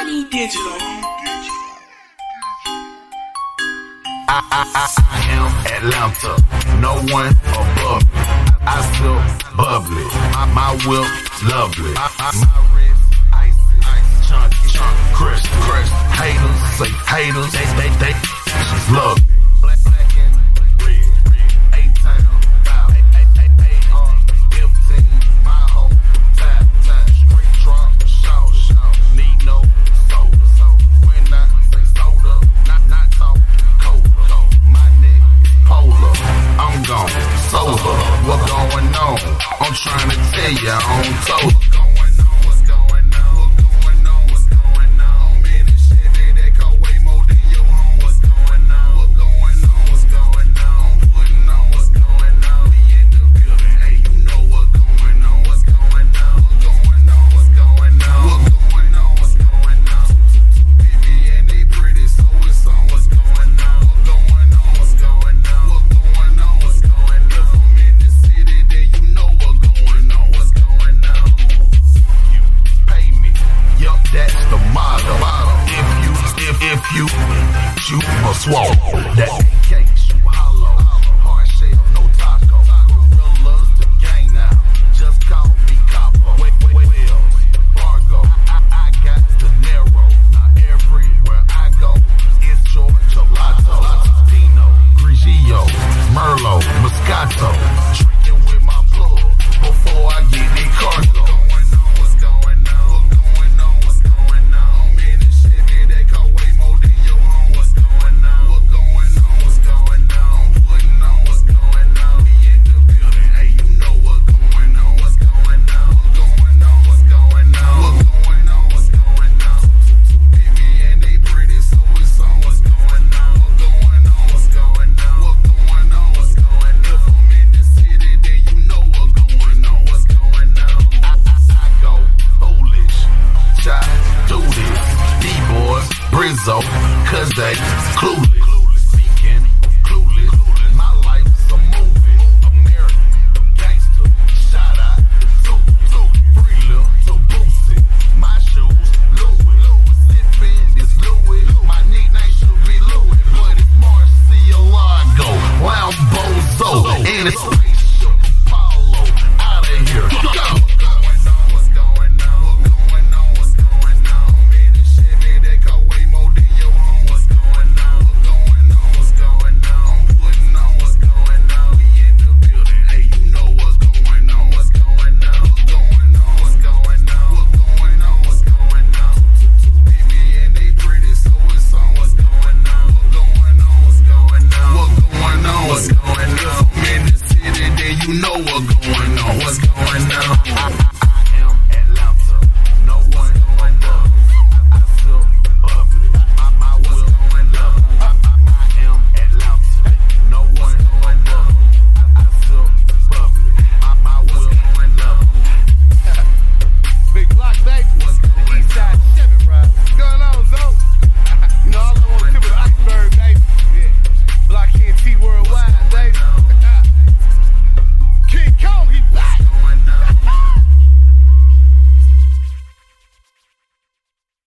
need digital. I am Atlanta, no one above me. I feel bubbly, my whip lovely. My wrist icy, chunky, crisp. Haters say haters, they she's lovely. Black and red, A-Town, 15, my whole time, straight drop, shout, need no soda. When I say soda, not talking cold. My neck is polar, I'm gone, sober. What going on? I'm trying to tell ya, I'm told. You must swallow that cake, you hollow. Hard shell, no taco. Gorillas to gang now. Just call me Capo. Wells, Fargo. I got De Niro. Now everywhere I go, it's Georgia Lato. Pinot, Grigio, Merlot, Moscato. Drinking with my plug before I get the cargo. Cause they clueless.